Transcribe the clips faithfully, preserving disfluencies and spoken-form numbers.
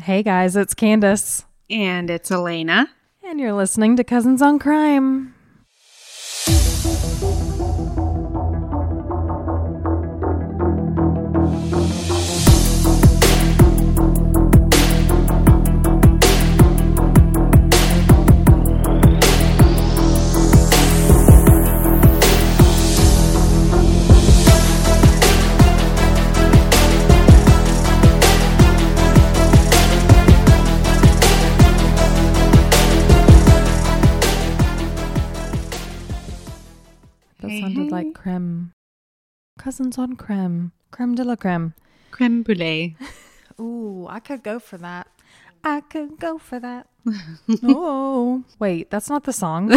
Hey guys, it's Candace. And it's Elena. And you're listening to Cousins on Crime. Sounded like creme. Cousins on creme. Creme de la creme. Creme brulee. Ooh, I could go for that. I could go for that. Oh, wait, that's not the song.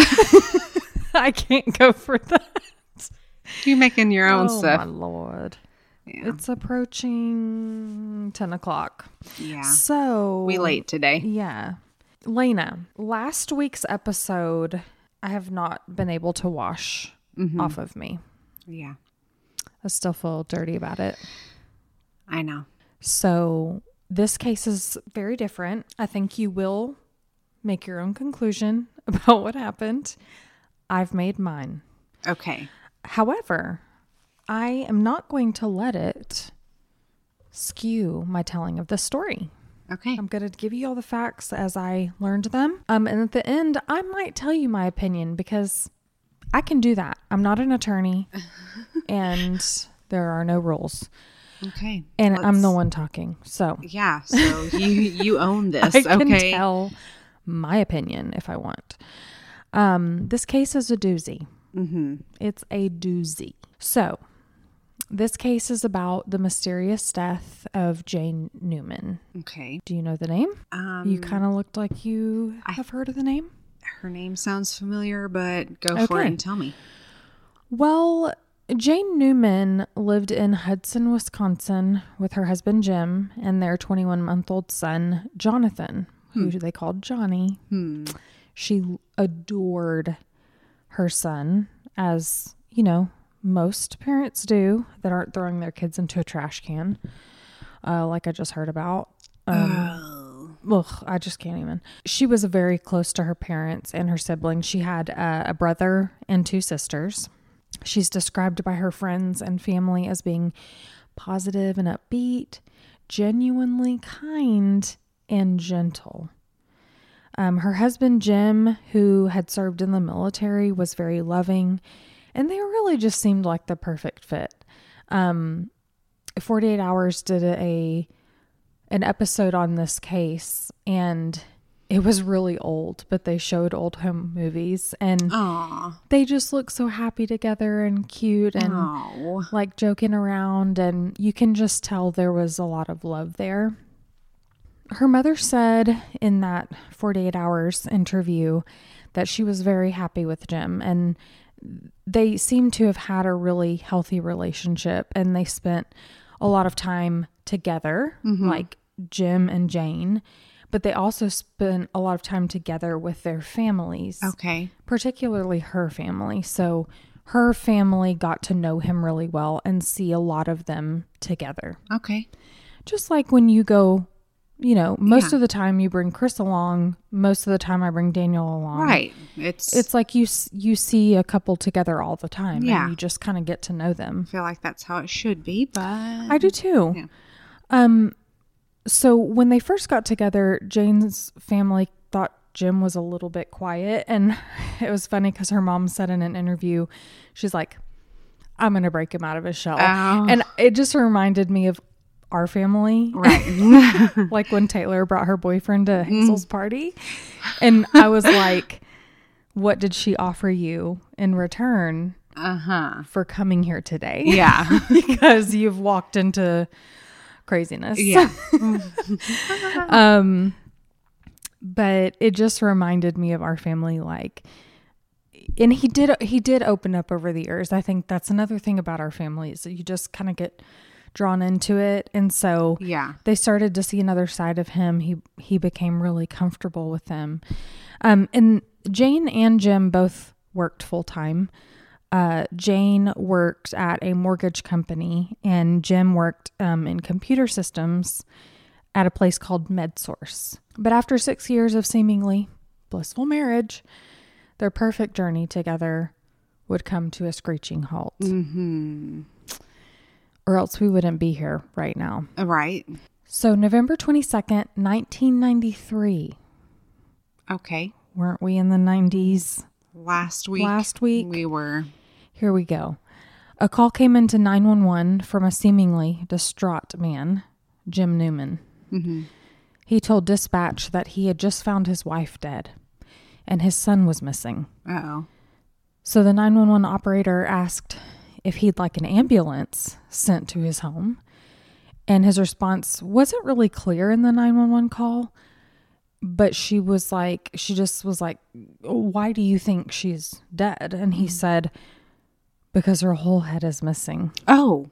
I can't go for that. You're making your own oh, stuff. Oh, my Lord. Yeah. It's approaching ten o'clock. Yeah. So. We late today. Yeah. Lena, last week's episode, I have not been able to wash Mm-hmm. off of me. Yeah. I still feel dirty about it. I know. So this case is very different. I think you will make your own conclusion about what happened. I've made mine. Okay. However, I am not going to let it skew my telling of the story. Okay. I'm going to give you all the facts as I learned them. Um, and at the end, I might tell you my opinion because I can do that. I'm not an attorney and there are no rules. Okay. And let's... I'm the one talking. So yeah. So you, you own this. I can okay. tell my opinion if I want. Um, this case is a doozy. Mm-hmm. It's a doozy. So this case is about the mysterious death of Jane Newman. Okay. Do you know the name? Um, you kind of looked like you I... have heard of the name. Her name sounds familiar, but go okay. for it and tell me. Well, Jane Newman lived in Hudson, Wisconsin with her husband, Jim, and their twenty-one-month-old son, Jonathan, hmm. who they called Johnny. Hmm. She adored her son, as, you know, most parents do that aren't throwing their kids into a trash can, uh, like I just heard about. Um, oh. Ugh, I just can't even. She was very close to her parents and her siblings. She had uh, a brother and two sisters. She's described by her friends and family as being positive and upbeat, genuinely kind and gentle. Um, her husband, Jim, who had served in the military, was very loving, and they really just seemed like the perfect fit. Um, forty-eight Hours did a... an episode on this case, and it was really old, but they showed old home movies, and Aww. They just look so happy together and cute and Aww. like joking around, and you can just tell there was a lot of love there. Her mother said in that forty-eight Hours interview that she was very happy with Jim, and they seem to have had a really healthy relationship, and they spent a lot of time together, mm-hmm. like Jim and Jane, but they also spent a lot of time together with their families. Okay. Particularly her family. So her family got to know him really well and see a lot of them together. Okay. Just like when you go, you know, most yeah. of the time you bring Chris along, most of the time I bring Daniel along. Right. It's it's like you you see a couple together all the time. Yeah. And you just kind of get to know them. I feel like that's how it should be, but I do too. Yeah. Um, so when they first got together, Jane's family thought Jim was a little bit quiet, and it was funny because her mom said in an interview, she's like, I'm going to break him out of his shell. Oh. And it just reminded me of our family. Right. Like when Taylor brought her boyfriend to Hazel's mm. party. And I was like, what did she offer you in return uh-huh. for coming here today? Yeah. Because you've walked into craziness. Yeah. um, but it just reminded me of our family, like, and he did, he did open up over the years. I think that's another thing about our family is that you just kind of get drawn into it. And so yeah, they started to see another side of him. He, he became really comfortable with them. Um, and Jane and Jim both worked full time. Uh, Jane worked at a mortgage company and Jim worked um, in computer systems at a place called MedSource. But after six years of seemingly blissful marriage, their perfect journey together would come to a screeching halt. Mm-hmm. Or else we wouldn't be here right now. Right. So November twenty-second, nineteen ninety-three. Okay. Weren't we in the nineties? Last week. Last week. We were. Here we go. A call came into nine one one from a seemingly distraught man, Jim Newman. Mm-hmm. He told dispatch that he had just found his wife dead and his son was missing. Uh-oh. So the nine one one operator asked if he'd like an ambulance sent to his home. And his response wasn't really clear in the nine one one call. But she was like, she just was like, why do you think she's dead? And he said, because her whole head is missing. Oh,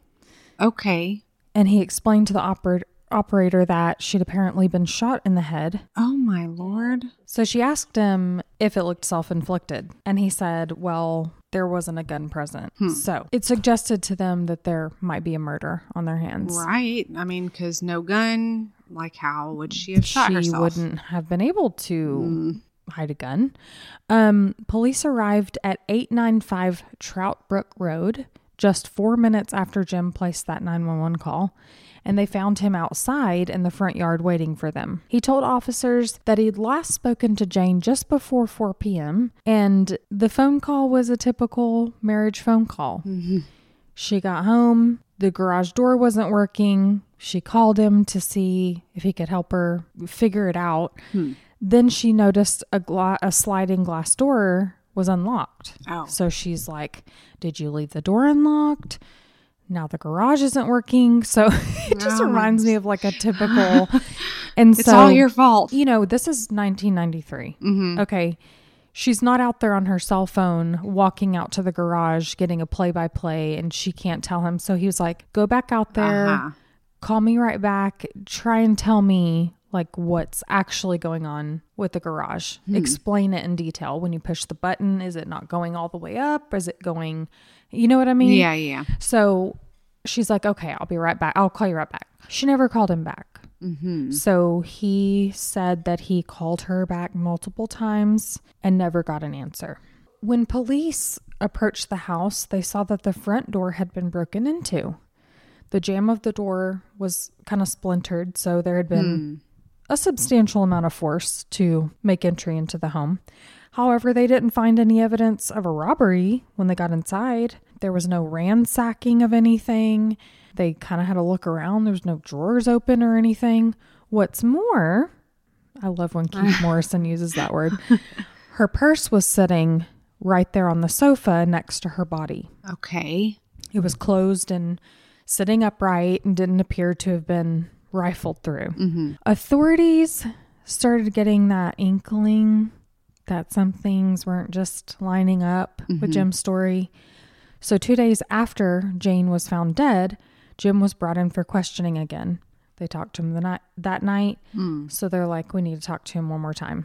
okay. And he explained to the oper- operator that she'd apparently been shot in the head. Oh, my Lord. So she asked him if it looked self-inflicted. And he said, well, there wasn't a gun present. Hmm. So it suggested to them that there might be a murder on their hands. Right. I mean, because no gun, like how would she have shot she herself? She wouldn't have been able to mm. hide a gun. Um, police arrived at eight ninety-five Trout Brook Road just four minutes after Jim placed that nine one one call. And they found him outside in the front yard waiting for them. He told officers that he'd last spoken to Jane just before four p.m. and the phone call was a typical marriage phone call. Mm-hmm. She got home. The garage door wasn't working. She called him to see if he could help her figure it out. Hmm. Then she noticed a, gla- a sliding glass door was unlocked. Oh. So she's like, did you leave the door unlocked? Now the garage isn't working. So it just oh, reminds me of like a typical. And it's so, all your fault. You know, this is nineteen ninety-three. Mm-hmm. Okay. She's not out there on her cell phone, walking out to the garage, getting a play by play, and she can't tell him. So he was like, go back out there, uh-huh. call me right back, try and tell me like what's actually going on with the garage. Hmm. Explain it in detail. When you push the button, is it not going all the way up? Is it going, you know what I mean? Yeah, yeah. So she's like, okay, I'll be right back. I'll call you right back. She never called him back. Mm-hmm. So he said that he called her back multiple times and never got an answer. When police approached the house, they saw that the front door had been broken into. The jamb of the door was kind of splintered, so there had been hmm. a substantial amount of force to make entry into the home. However, they didn't find any evidence of a robbery when they got inside. There was no ransacking of anything. They kind of had to look around. There's no drawers open or anything. What's more, I love when Keith Morrison uses that word. Her purse was sitting right there on the sofa next to her body. Okay. It was closed and sitting upright and didn't appear to have been rifled through. Mm-hmm. Authorities started getting that inkling that some things weren't just lining up mm-hmm. with Jim's story. So two days after Jane was found dead, Jim was brought in for questioning again. They talked to him the night that night. Mm. So they're like, we need to talk to him one more time.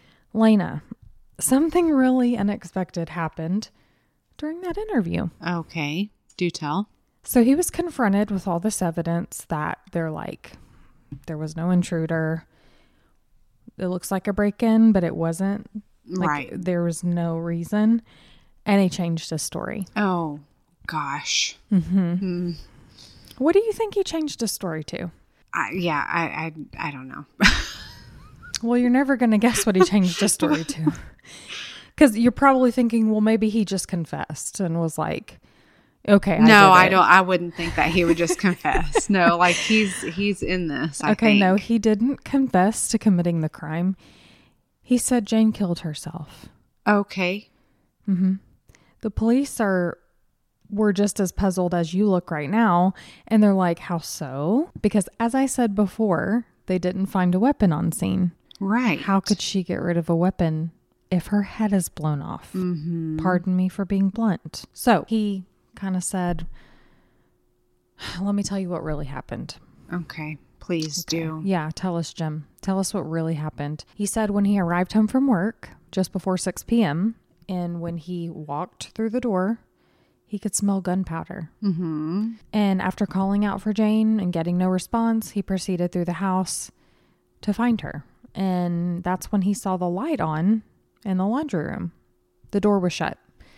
Lena, something really unexpected happened during that interview. Okay. Do tell. So he was confronted with all this evidence that they're like, there was no intruder. It looks like a break-in, but it wasn't. Like, right. There was no reason. And he changed his story. Oh, gosh. Mm-hmm. Mm. What do you think he changed his story to? I, yeah, I, I, I don't know. Well, you're never going to guess what he changed his story to. Because you're probably thinking, well, maybe he just confessed and was like, okay, I no, did I it. don't. I wouldn't think that he would just confess. No, like he's he's in this. I okay, think. no, he didn't confess to committing the crime. He said Jane killed herself. Okay. Mm-hmm. The police are were just as puzzled as you look right now, and they're like, "How so?" Because as I said before, they didn't find a weapon on scene. Right. How could she get rid of a weapon if her head is blown off? Mm-hmm. Pardon me for being blunt. So he kind of said, let me tell you what really happened. Okay, please okay. do. Yeah, tell us, Jim. Tell us what really happened. He said when he arrived home from work just before six p.m. and when he walked through the door, he could smell gunpowder. Mm-hmm. And after calling out for Jane and getting no response, he proceeded through the house to find her. And that's when he saw the light on in the laundry room. The door was shut.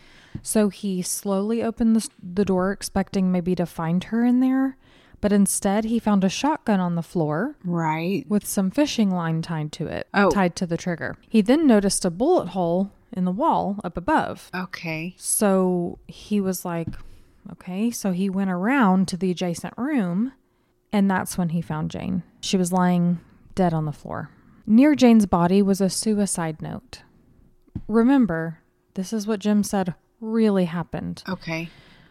So he slowly opened the, the door, expecting maybe to find her in there. But instead, he found a shotgun on the floor. Right. With some fishing line tied to it. Oh. Tied to the trigger. He then noticed a bullet hole in the wall up above. Okay. So he was like, okay. So he went around to the adjacent room. And that's when he found Jane. She was lying dead on the floor. Near Jane's body was a suicide note. Remember, this is what Jim said really happened. Okay.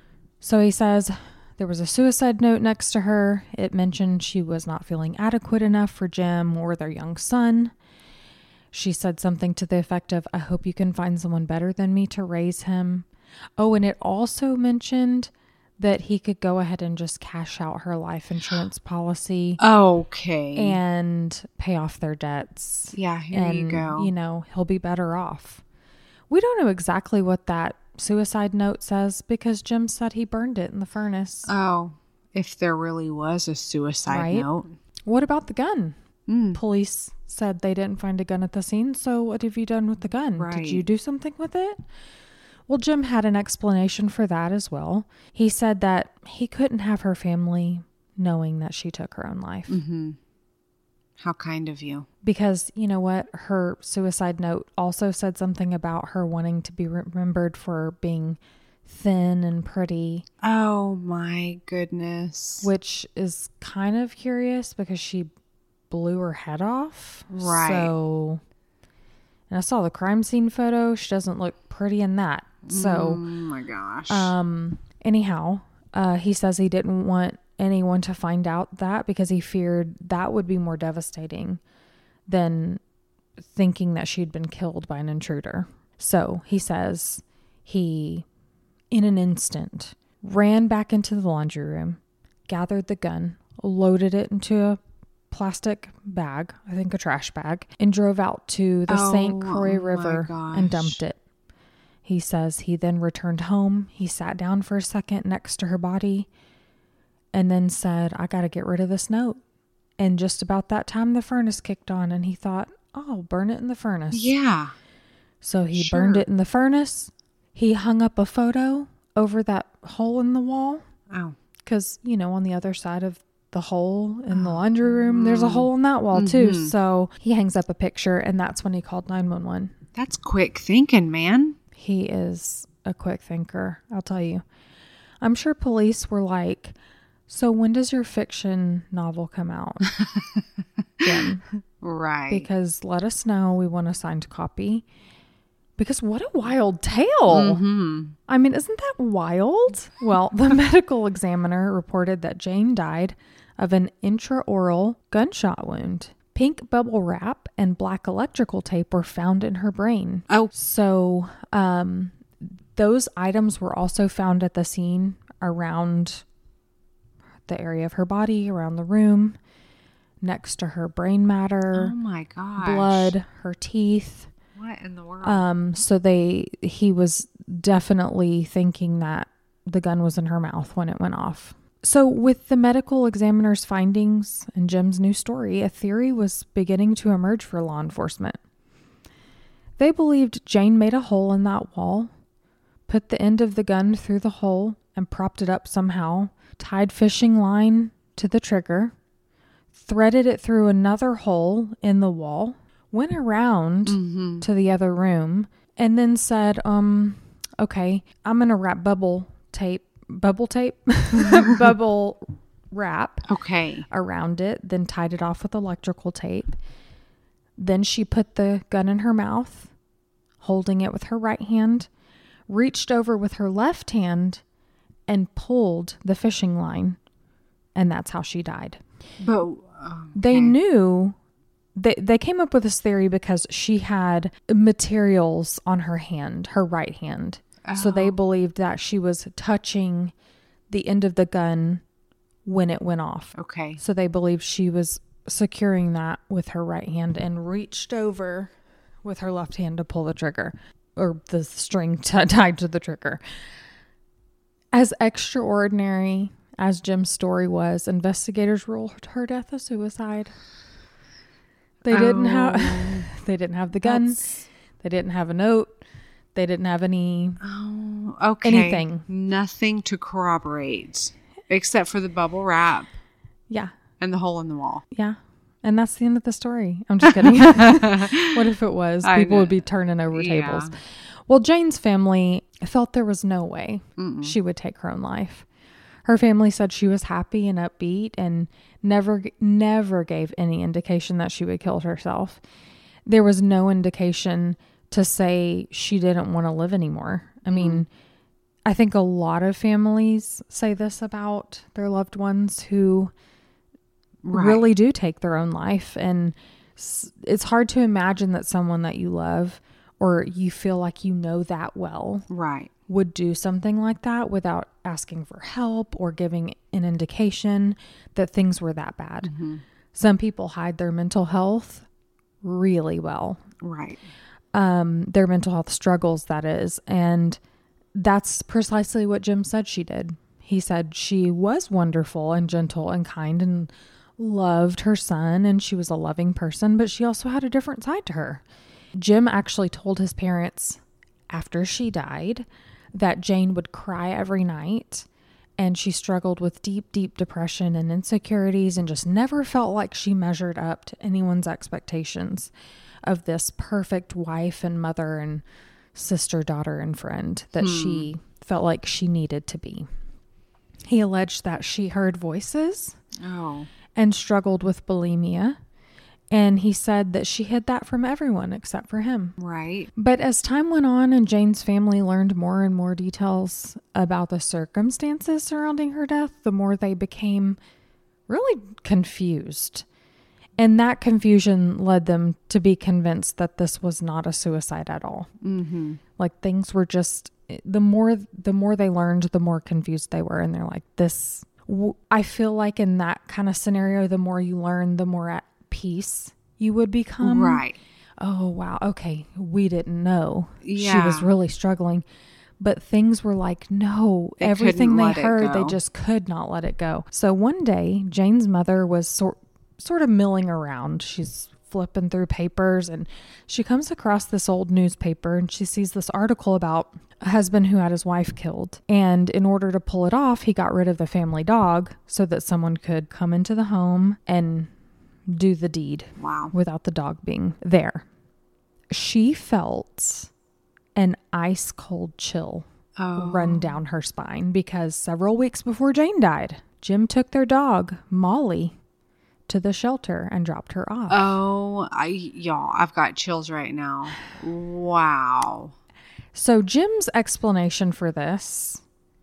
So he says there was a suicide note next to her. It mentioned she was not feeling adequate enough for Jim or their young son. She said something to the effect of, I hope you can find someone better than me to raise him. Oh, and it also mentioned that he could go ahead and just cash out her life insurance policy. Okay. And pay off their debts. Yeah, here and, you go. You know, he'll be better off. We don't know exactly what that suicide note says because Jim said he burned it in the furnace. Oh, if there really was a suicide Right? note. What about the gun? Mm. Police said they didn't find a gun at the scene. So what have you done with the gun? Right. Did you do something with it? Well, Jim had an explanation for that as well. He said that he couldn't have her family knowing that she took her own life. Mm-hmm. How kind of you. Because, you know what, her suicide note also said something about her wanting to be remembered for being thin and pretty. Oh my goodness. Which is kind of curious because she blew her head off. Right. So, and I saw the crime scene photo. She doesn't look pretty in that. So, oh my gosh. um, anyhow, uh, he says he didn't want anyone to find out that because he feared that would be more devastating than thinking that she'd been killed by an intruder. So he says he, in an instant, ran back into the laundry room, gathered the gun, loaded it into a plastic bag, I think a trash bag, and drove out to the Oh, Saint Croix oh my River and gosh. dumped it. He says he then returned home. He sat down for a second next to her body and then said, I got to get rid of this note. And just about that time, the furnace kicked on and he thought, oh, burn it in the furnace. Yeah. So he Sure. burned it in the furnace. He hung up a photo over that hole in the wall Oh. because, you know, on the other side of the hole in the laundry room, there's a hole in that wall too. Mhm. So he hangs up a picture and that's when he called nine one one. That's quick thinking, man. He is a quick thinker, I'll tell you. I'm sure police were like, so when does your fiction novel come out? Jim? Right. Because let us know. We want a signed copy. Because what a wild tale. Mm-hmm. I mean, isn't that wild? Well, the medical examiner reported that Jane died of an intraoral gunshot wound. Pink bubble wrap and black electrical tape were found in her brain. Oh. So um, those items were also found at the scene around the area of her body, around the room, next to her brain matter, Oh my gosh. blood, her teeth. What in the world? Um, so they, he was definitely thinking that the gun was in her mouth when it went off. So with the medical examiner's findings and Jim's new story, a theory was beginning to emerge for law enforcement. They believed Jane made a hole in that wall, put the end of the gun through the hole and propped it up somehow, tied fishing line to the trigger, threaded it through another hole in the wall, went around mm-hmm. to the other room, and then said, um, okay, I'm going to wrap bubble tape, bubble tape, bubble wrap Okay. around it, then tied it off with electrical tape. Then she put the gun in her mouth, holding it with her right hand, reached over with her left hand and pulled the fishing line. And that's how she died. But okay. They knew, they, they came up with this theory because she had materials on her hand, her right hand. Oh. So they believed that she was touching the end of the gun when it went off. Okay. So they believed she was securing that with her right hand and reached over with her left hand to pull the trigger or the string t- tied to the trigger. As extraordinary as Jim's story was, investigators ruled her death a suicide. They didn't Oh, have they didn't have the gun. that's- They didn't have a note. They didn't have any Oh, okay. anything. Nothing to corroborate except for the bubble wrap yeah. and the hole in the wall. Yeah. And that's the end of the story. I'm just kidding. What if it was? I People know. would be turning over Yeah. tables. Well, Jane's family felt there was no way Mm-mm. she would take her own life. Her family said she was happy and upbeat and never, never gave any indication that she would kill herself. There was no indication to say she didn't want to live anymore. I mean, I think a lot of families say this about their loved ones who Right. really do take their own life. And s- it's hard to imagine that someone that you love or you feel like you know that well Right. would do something like that without asking for help or giving an indication that things were that bad. Mm-hmm. Some people hide their mental health really well. Right. Um, their mental health struggles, that is. And that's precisely what Jim said she did. He said she was wonderful and gentle and kind and loved her son, and she was a loving person, but she also had a different side to her. Jim actually told his parents after she died that Jane would cry every night, and she struggled with deep, deep depression and insecurities and just never felt like she measured up to anyone's expectations of this perfect wife and mother and sister, daughter, and friend that Hmm. she felt like she needed to be. He alleged that she heard voices Oh. and struggled with bulimia, and he said that she hid that from everyone except for him. Right. But as time went on and Jane's family learned more and more details about the circumstances surrounding her death, the more they became really confused. And that confusion led them to be convinced that this was not a suicide at all. Mm-hmm. Like things were just, the more the more they learned, the more confused they were. And they're like, this, w- I feel like in that kind of scenario, the more you learn, the more at peace you would become. Right. Oh, wow. Okay. We didn't know. She Yeah. was really struggling. But things were like, no, They everything couldn't they let it heard, they go. just could not let it go. So one day, Jane's mother was sort, sort of milling around. She's flipping through papers and she comes across this old newspaper and she sees this article about a husband who had his wife killed. And in order to pull it off, he got rid of the family dog so that someone could come into the home and do the deed Wow. without the dog being there. She felt an ice cold chill Oh. run down her spine because several weeks before Jane died, Jim took their dog, Molly, to the shelter and dropped her off. Oh, I y'all, I've got chills right now. Wow. So Jim's explanation for this,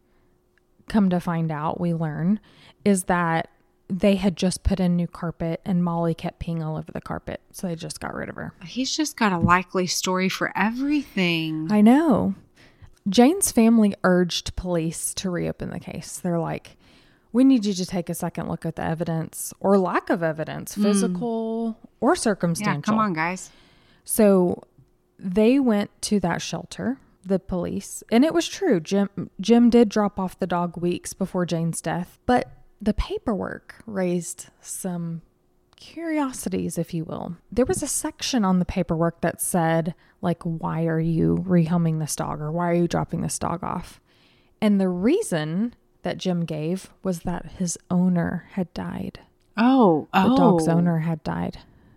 come to find out, we learn, is that they had just put in new carpet and Molly kept peeing all over the carpet. So they just got rid of her. He's just got a likely story for everything. I know. Jane's family urged police to reopen the case. They're like, we need you to take a second look at the evidence or lack of evidence, physical or circumstantial. Yeah, come on, guys. So they went to that shelter, the police, and it was true. Jim Jim did drop off the dog weeks before Jane's death, but the paperwork raised some curiosities, if you will. There was a section on the paperwork that said, like, why are you rehoming this dog or why are you dropping this dog off? And the reason that Jim gave was that his owner had died. Oh, The oh. dog's owner had died.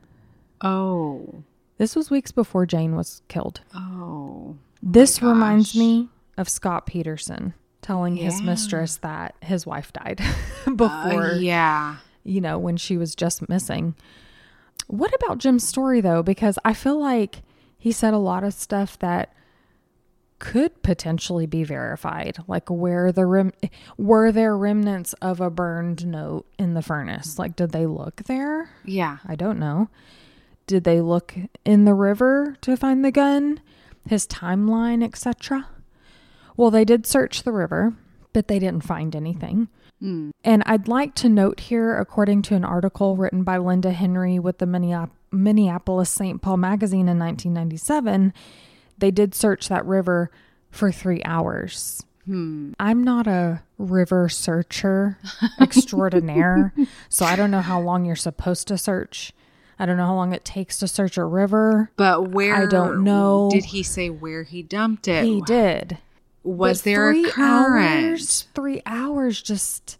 Oh. This was weeks before Jane was killed. Oh. This my reminds gosh. me of Scott Peterson telling his Yeah. mistress that his wife died before, Uh, yeah. you know, when she was just missing. What about Jim's story, though? Because I feel like he said a lot of stuff that could potentially be verified. Like, where the rem- were there remnants of a burned note in the furnace? Like, did they look there? Yeah. I don't know. Did they look in the river to find the gun? His timeline, et cetera? Well, they did search the river, but they didn't find anything. Mm. And I'd like to note here, according to an article written by Linda Henry with the Minneap- Minneapolis Saint Paul magazine in nineteen ninety-seven, they did search that river for three hours. Hmm. I'm not a river searcher extraordinaire, so I don't know how long you're supposed to search. I don't know how long it takes to search a river. But where? I don't know. Did he say where he dumped it? He did. Was But there three a current? Hours, three hours just...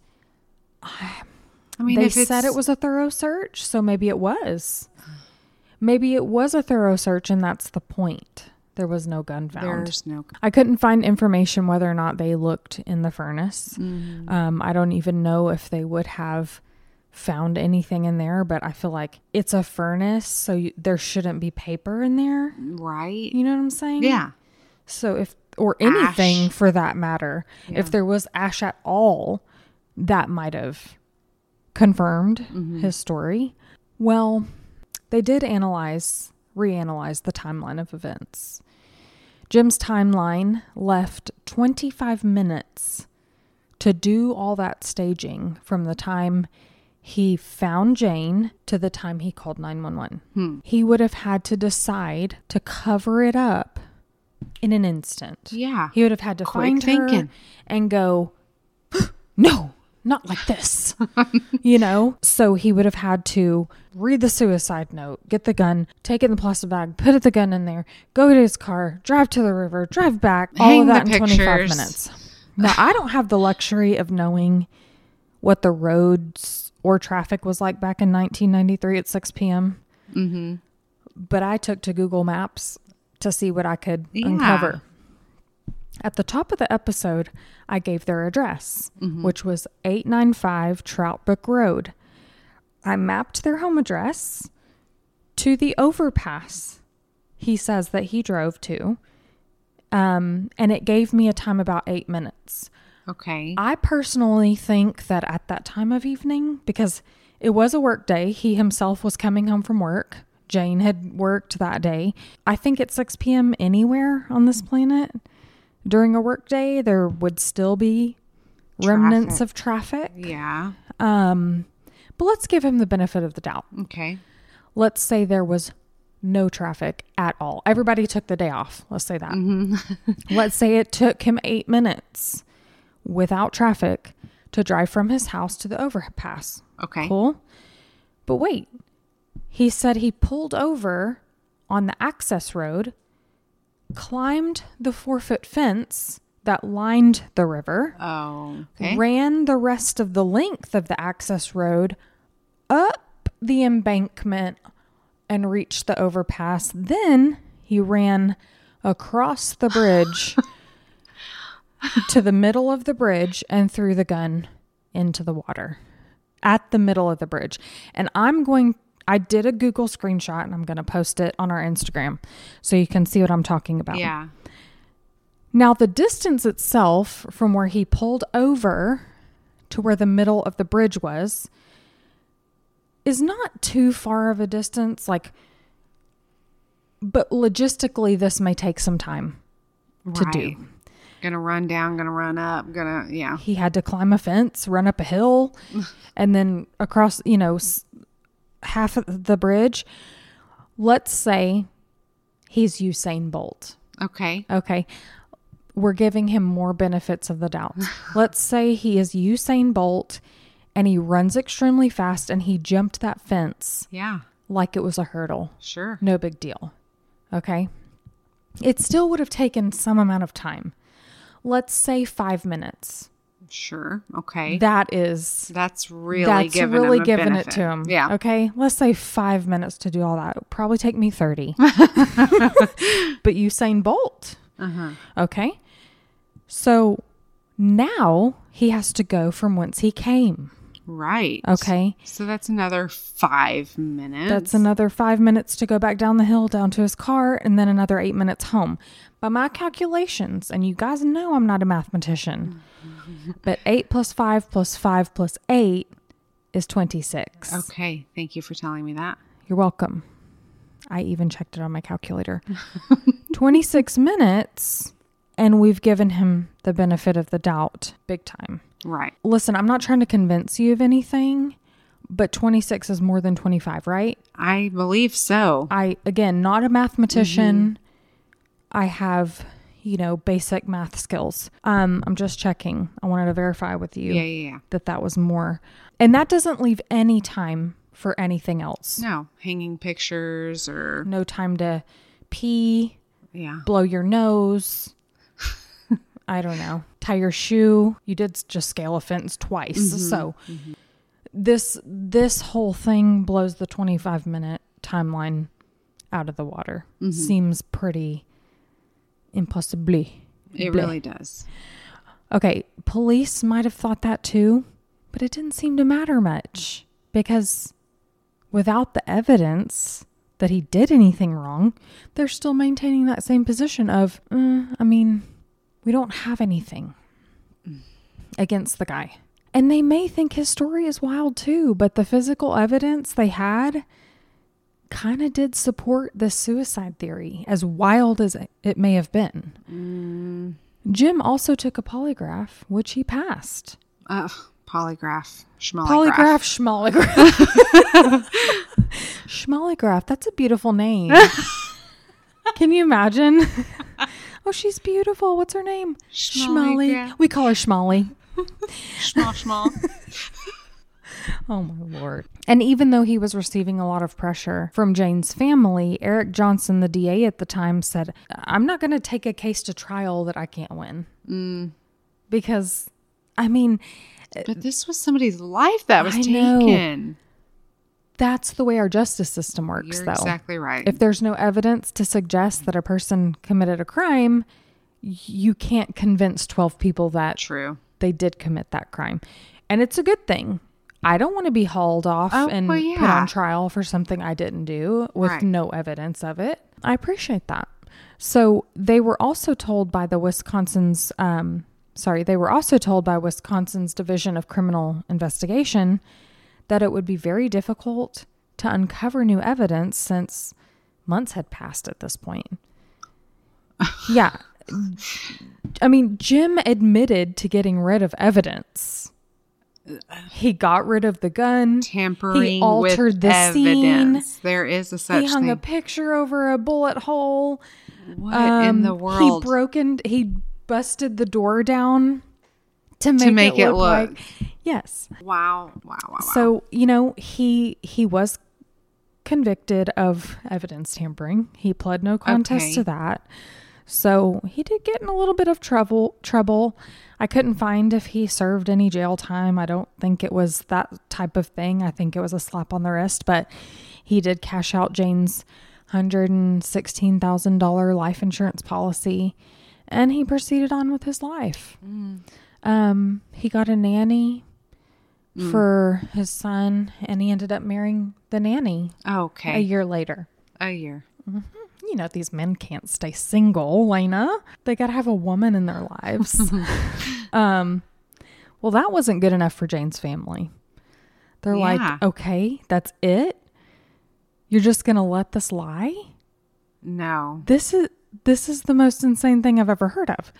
I mean, they if it's, said it was a thorough search, so maybe it was. Maybe it was a thorough search, and that's the point. There was no gun found. There's no. I couldn't find information whether or not they looked in the furnace. Mm. Um, I don't even know if they would have found anything in there, but I feel like it's a furnace, so you, there shouldn't be paper in there. Right. You know what I'm saying? Yeah. So if, or anything Ash. for that matter, Yeah. if there was ash at all, that might have confirmed Mm-hmm. his story. Well, they did analyze, reanalyze the timeline of events. Jim's timeline left twenty-five minutes to do all that staging from the time he found Jane to the time he called nine one one. Hmm. He would have had to decide to cover it up in an instant. Yeah. He would have had to Quick find thinking. her and go, no, not like this. You know? So he would have had to read the suicide note, get the gun, take it in the plastic bag, put the gun in there, go to his car, drive to the river, drive back, all Hang of that the in twenty-five pictures. minutes. Now, I don't have the luxury of knowing what the roads or traffic was like back in nineteen ninety-three at six p.m. Mm-hmm. But I took to Google Maps to see what I could Yeah. uncover. At the top of the episode, I gave their address, Mm-hmm. which was eight ninety-five Troutbrook Road. I mapped their home address to the overpass he says that he drove to, um, and it gave me a time about eight minutes. Okay. I personally think that at that time of evening, because it was a work day, he himself was coming home from work. Jane had worked that day. I think at six p.m. anywhere on this planet during a work day, there would still be remnants Traffic. of traffic. Yeah. Um, but let's give him the benefit of the doubt. Okay. Let's say there was no traffic at all. Everybody took the day off. Let's say that. Mm-hmm. Let's say it took him eight minutes without traffic to drive from his house to the overpass. Okay. Cool. But wait, he said he pulled over on the access road, climbed the four foot fence that lined the river, Oh. Okay. ran the rest of the length of the access road up the embankment and reached the overpass. Then he ran across the bridge to the middle of the bridge and threw the gun into the water at the middle of the bridge. And I'm going, I did a Google screenshot and I'm going to post it on our Instagram so you can see what I'm talking about. Yeah. Now, the distance itself from where he pulled over to where the middle of the bridge was is not too far of a distance. Like, but logistically, this may take some time to do. Right. Gonna run down, gonna run up, gonna, yeah. He had to climb a fence, run up a hill, and then across, you know, s- half of the bridge. Let's say he's Usain Bolt. Okay. Okay. We're giving him more benefits of the doubt. Let's say he is Usain Bolt and he runs extremely fast and he jumped that fence Yeah. like it was a hurdle. Sure. No big deal. Okay. It still would have taken some amount of time. Let's say five minutes. Sure. Okay. That is, that's really that's giving really him a giving benefit. it to him. Yeah. Okay. Let's say five minutes to do all that. It would probably take me thirty. But Usain Bolt. Uh-huh. Okay. So now he has to go from whence he came. Right. Okay. So that's another five minutes. That's another five minutes to go back down the hill, down to his car, and then another eight minutes home. By my calculations, and you guys know I'm not a mathematician, but eight plus five plus five plus eight is twenty-six. Okay. Thank you for telling me that. You're welcome. I even checked it on my calculator. twenty-six minutes, and we've given him the benefit of the doubt big time. Right. Listen, I'm not trying to convince you of anything, but twenty-six is more than twenty-five, right? I believe so. I, again, not a mathematician. I have you know, basic math skills. Um, I'm just checking. I wanted to verify with you Yeah, yeah, yeah. that that was more. And that doesn't leave any time for anything else. No, hanging pictures or No time to pee, yeah. blow your nose. I don't know. Tie your shoe. You did just scale a fence twice. Mm-hmm, So mm-hmm. this this whole thing blows the twenty-five minute timeline out of the water. Mm-hmm. Seems pretty impossible. It Bleh. really does. Okay, police might have thought that too, but it didn't seem to matter much because without the evidence that he did anything wrong, they're still maintaining that same position of, uh, I mean, we don't have anything against the guy. And they may think his story is wild too, but the physical evidence they had kind of did support the suicide theory, as wild as it may have been. Mm. Jim also took a polygraph, which he passed. Uh, polygraph. Schmolygraph. Polygraph, schmolygraph. Schmolygraph. That's a beautiful name. Can you imagine? Oh, she's beautiful. What's her name? Schmolly. We call her Schmolly. Schmall, schmall. Oh, my Lord. And even though he was receiving a lot of pressure from Jane's family, Eric Johnson, the D A at the time, said, I'm not going to take a case to trial that I can't win. Mm. Because, I mean... But this was somebody's life that was I know. taken. That's the way our justice system works, You're though. exactly right. If there's no evidence to suggest that a person committed a crime, you can't convince twelve people that True. they did commit that crime. And it's a good thing. I don't want to be hauled off Oh, and well, yeah. put on trial for something I didn't do with Right. no evidence of it. I appreciate that. So they were also told by the Wisconsin's, um, sorry, they were also told by Wisconsin's Division of Criminal Investigation that it would be very difficult to uncover new evidence since months had passed at this point. Yeah. I mean, Jim admitted to getting rid of evidence. He got rid of the gun. Tampering He altered with the evidence. scene. There is a such He hung thing. a picture over a bullet hole. What Um, in the world? He broken. He busted the door down to make, to make it, it look, look. like. Yes. Wow. Wow. Wow. Wow. So, you know, he he was convicted of evidence tampering. He pled no contest Okay. to that. So he did get in a little bit of trouble. Trouble. I couldn't find if he served any jail time. I don't think it was that type of thing. I think it was a slap on the wrist. But he did cash out Jane's one hundred sixteen thousand dollars life insurance policy, and he proceeded on with his life. Mm. Um, he got a nanny Mm. for his son, and he ended up marrying the nanny Okay. a year later. A year. You know, these men can't stay single, Lena. They got to have a woman in their lives. um, well, that wasn't good enough for Jane's family. They're Yeah. like, okay, that's it? You're just going to let this lie? No. This is this is the most insane thing I've ever heard of.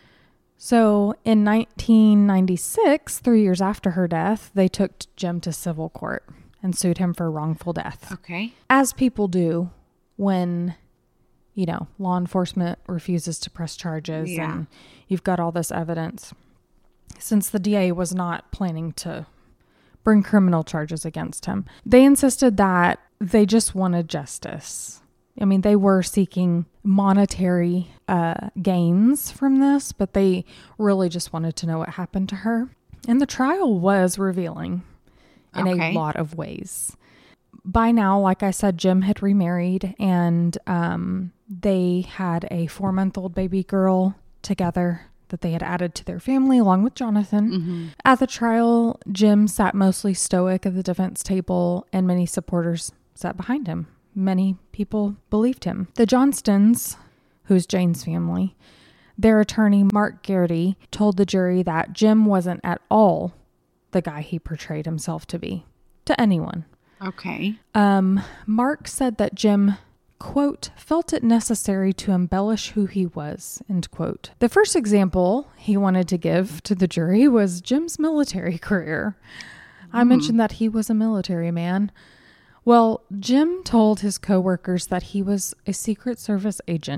So in nineteen ninety-six, three years after her death, they took Jim to civil court and sued him for wrongful death. Okay. As people do when, you know, law enforcement refuses to press charges Yeah. and you've got all this evidence. Since the D A was not planning to bring criminal charges against him, they insisted that they just wanted justice. I mean, they were seeking monetary uh, gains from this, but they really just wanted to know what happened to her. And the trial was revealing in Okay. a lot of ways. By now, like I said, Jim had remarried, and um, they had a four-month-old baby girl together that they had added to their family along with Jonathan. Mm-hmm. At the trial, Jim sat mostly stoic at the defense table, and many supporters sat behind him. Many people believed him. The Johnstons, who's Jane's family, their attorney, Mark Garrity, told the jury that Jim wasn't at all the guy he portrayed himself to be, to anyone. Okay. Um, Mark said that Jim, quote, felt it necessary to embellish who he was, end quote. The first example he wanted to give to the jury was Jim's military career. I Hmm. mentioned that he was a military man. Well, Jim told his coworkers that he was a Secret Service agent.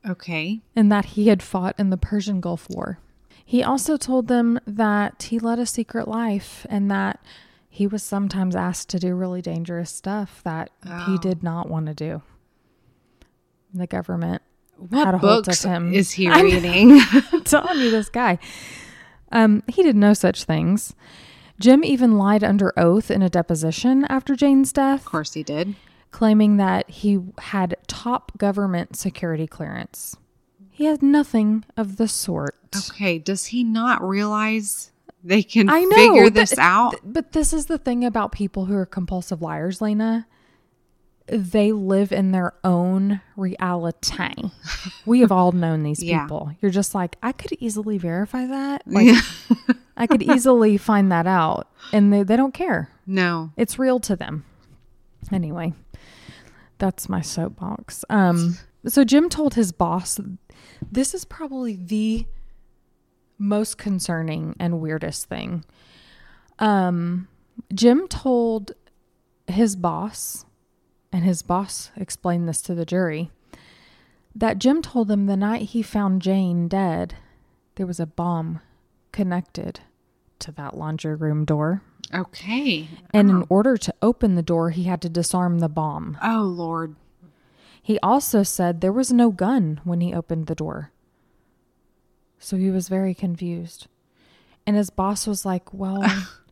Okay. and that he had fought in the Persian Gulf War. He also told them that he led a secret life and that he was sometimes asked to do really dangerous stuff that Oh. he did not want to do. The government What had a hold books of him. is he I'm- reading? I'm telling you, this guy. Um, he did no such things. Jim even lied under oath in a deposition after Jane's death, Of course he did. claiming that he had top government security clearance. He had nothing of the sort. Okay. Does he not realize they can I know, figure th- this th- out? But this is the thing about people who are compulsive liars, Lena. They live in their own reality. We have all known these Yeah. people. You're just like, I could easily verify that. Like, I could easily find that out. And they, they don't care. No. It's real to them. Anyway, that's my soapbox. Um, so Jim told his boss, this is probably the most concerning and weirdest thing. Um, Jim told his boss, and his boss explained this to the jury, that Jim told them the night he found Jane dead, there was a bomb connected to that laundry room door. Okay. And oh. in order to open the door, he had to disarm the bomb. Oh, Lord. He also said there was no gun when he opened the door. So he was very confused. And his boss was like, well,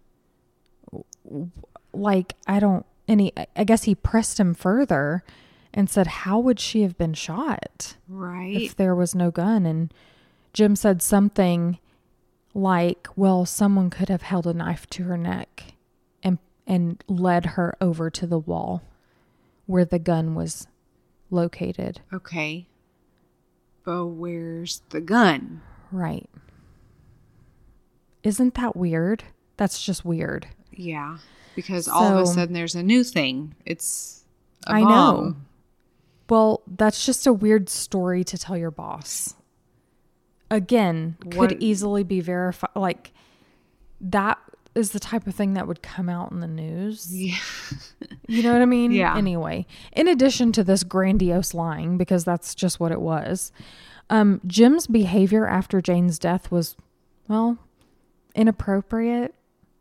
like, I don't, and he, I guess he pressed him further and said, how would she have been shot Right. if there was no gun? And Jim said something like, well, someone could have held a knife to her neck and and led her over to the wall where the gun was located. Okay. But where's the gun? Right. Isn't that weird? That's just weird. Yeah. Because all of a So- sudden there's a new thing. It's a I bomb. know. Well, that's just a weird story to tell your boss. Again, could What- easily be verified. Like, that is the type of thing that would come out in the news. Yeah. You know what I mean? Yeah. Anyway, in addition to this grandiose lying, because that's just what it was, um, Jim's behavior after Jane's death was, well, inappropriate.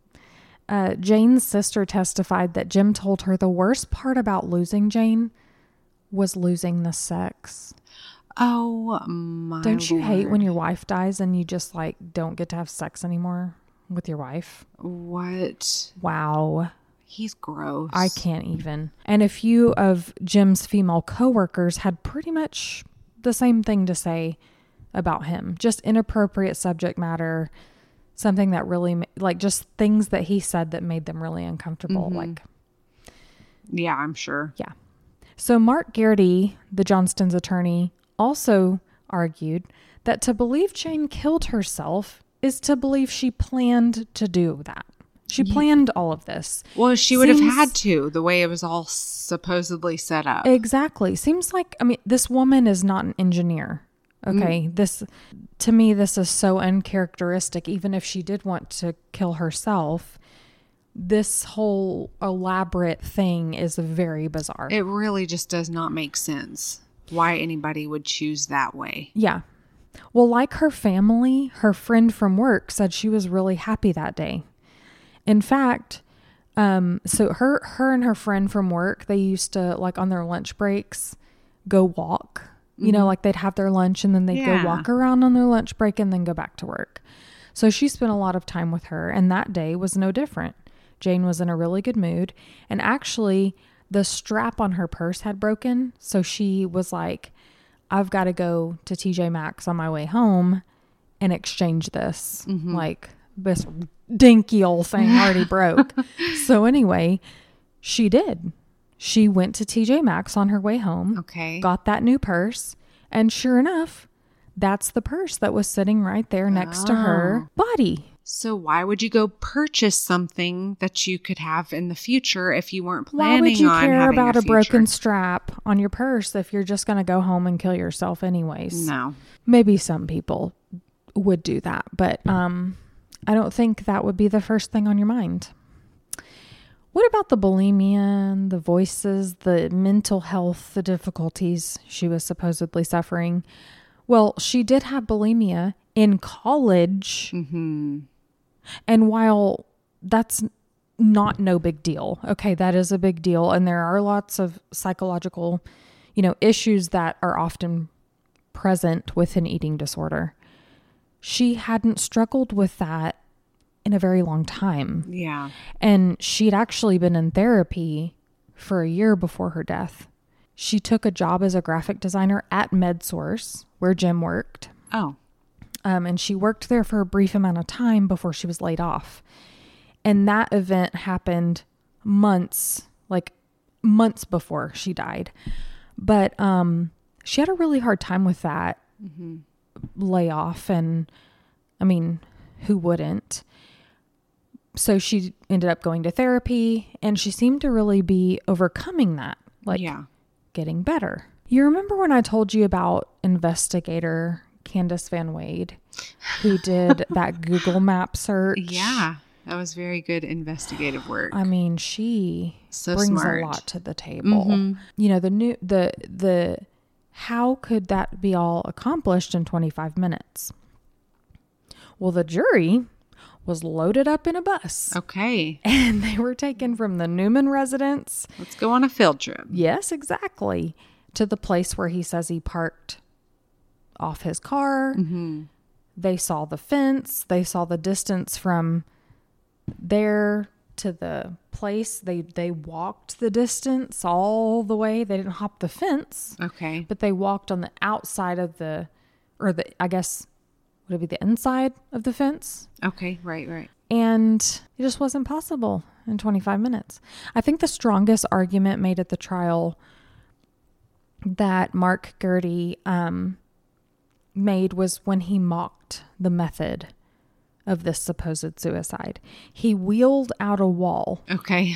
Uh, Jane's sister testified that Jim told her the worst part about losing Jane was losing the sex. Oh, my Don't you hate Lord. when your wife dies and you just like don't get to have sex anymore with your wife? What? Wow. He's gross. I can't even. And a few of Jim's female coworkers had pretty much the same thing to say about him. Just inappropriate subject matter, something that really, ma- like just things that he said that made them really uncomfortable. Mhm. Like, Yeah, I'm sure. yeah. So Mark Garrity, the Johnston's attorney, also argued that to believe Jane killed herself is to believe she planned to do that. She planned all of this. Well, she would have Seems- had to, the way it was all supposedly set up. Exactly. Seems like, I mean, this woman is not an engineer. Okay. This, to me, this is so uncharacteristic. Even if she did want to kill herself, this whole elaborate thing is very bizarre. It really just does not make sense why anybody would choose that way. Yeah. Well, like her family, her friend from work said she was really happy that day. In fact, um, so her, her and her friend from work, they used to, like, on their lunch breaks, go walk. You know, like they'd have their lunch and then they'd Yeah. go walk around on their lunch break and then go back to work. So she spent a lot of time with her, and that day was no different. Jane was in a really good mood, and actually the strap on her purse had broken. So she was like, I've got to go to T J Maxx on my way home and exchange this. Like, this dinky old thing already broke. So anyway, she did. She went to T J Maxx on her way home, Okay. got that new purse, and sure enough, that's the purse that was sitting right there next to her body. So why would you go purchase something that you could have in the future if you weren't Why planning would you on care having about a, a, broken future? strap on your purse if you're just going to go home and kill yourself anyways? No. Maybe some people would do that, but um, I don't think that would be the first thing on your mind. What about the bulimia and the voices, the mental health, the difficulties she was supposedly suffering? Well, she did have bulimia in college. Mm-hmm. And while that's not no big deal, okay, that is a big deal. And there are lots of psychological, you know, issues that are often present with an eating disorder. She hadn't struggled with that in a very long time. Yeah. And she'd actually been in therapy for a year before her death. She took a job as a graphic designer at MedSource, where Jim worked. Oh. Um, and she worked there for a brief amount of time before she was laid off. And that event happened months, like months before she died. But um, she had a really hard time with that mm-hmm. layoff. And I mean, who wouldn't? So she ended up going to therapy, and she seemed to really be overcoming that, like yeah. getting better. You remember when I told you about investigator Candace Van Wade, who did that Google map search? Yeah, that was very good investigative work. I mean, she so brings smart. a lot to the table. Mm-hmm. You know, the new the the how could that be all accomplished in twenty-five minutes? Well, the jury was loaded up in a bus. Okay. And they were taken from the Newman residence. Let's go on a field trip. Yes, exactly. To the place where he says he parked off his car. Mm-hmm. They saw the fence. They saw the distance from there to the place. They, they walked the distance all the way. They didn't hop the fence. Okay. But they walked on the outside of the, or the, I guess, would it be the inside of the fence? Okay, right, right. And it just wasn't possible in twenty-five minutes. I think the strongest argument made at the trial that Mark Gertie um, made was when he mocked the method of this supposed suicide. He wheeled out a wall. Okay.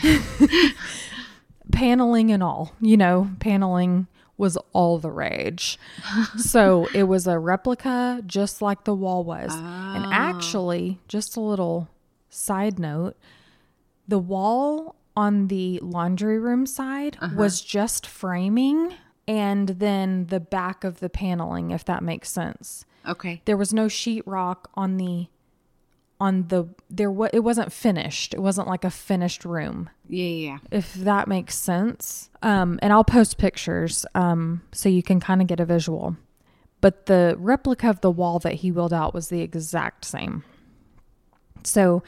Paneling and all, you know, paneling was all the rage. So it was a replica just like the wall was. Oh. And actually, just a little side note, the wall on the laundry room side uh-huh. was just framing and then the back of the paneling, if that makes sense. Okay. There was no sheetrock on the on the there was it wasn't finished. It wasn't like a finished room. Yeah, yeah. If that makes sense. Um, and I'll post pictures um, so you can kind of get a visual. But the replica of the wall that he wheeled out was the exact same. So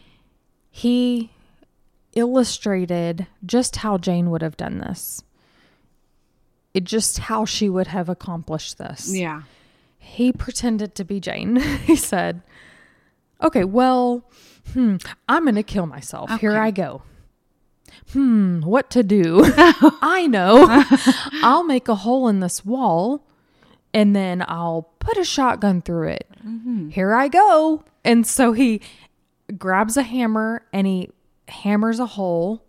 he illustrated just how Jane would have done this. It just how she would have accomplished this. Yeah. He pretended to be Jane. He said, okay, well, hmm, I'm going to kill myself. Okay. Here I go. Hmm, what to do? I know. I'll make a hole in this wall and then I'll put a shotgun through it. Mm-hmm. Here I go. And so he grabs a hammer and he hammers a hole